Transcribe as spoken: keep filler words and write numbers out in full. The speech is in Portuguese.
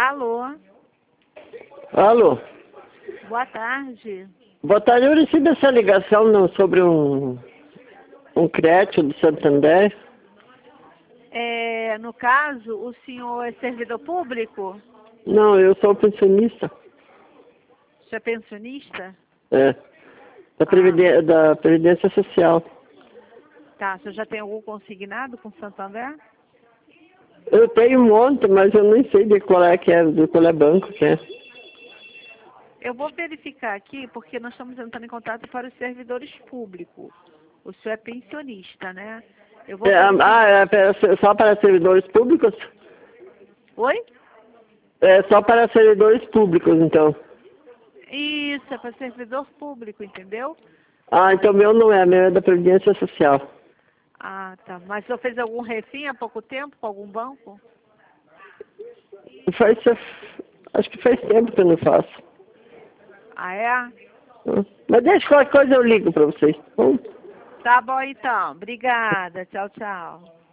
Alô? Alô? Boa tarde. Boa tarde, eu recebi essa ligação não, sobre um, um crédito do Santander. É, no caso, o senhor é servidor público? Não, eu sou pensionista. Você é pensionista? É. Da, Ah, Previdência, da Previdência Social. tá. Você já tem algum consignado com o Santander? Eu tenho um monte, mas eu nem sei de qual é que é, de qual é banco que é. Eu vou verificar aqui, porque nós estamos entrando em contato para os servidores públicos. O senhor é pensionista, né? Eu vou É, verificar. ah, é para- só para servidores públicos? Oi? É só para servidores públicos, então. Isso, é para servidor público, entendeu? Ah, então meu não é, meu é da Previdência Social. Ah, tá. Mas o senhor fez algum refim há pouco tempo com algum banco? Faz, acho que faz tempo que eu não faço. Ah, é? Mas deixa qualquer coisa eu ligo para vocês. Bom? Tá bom, então. Obrigada. Tchau, tchau.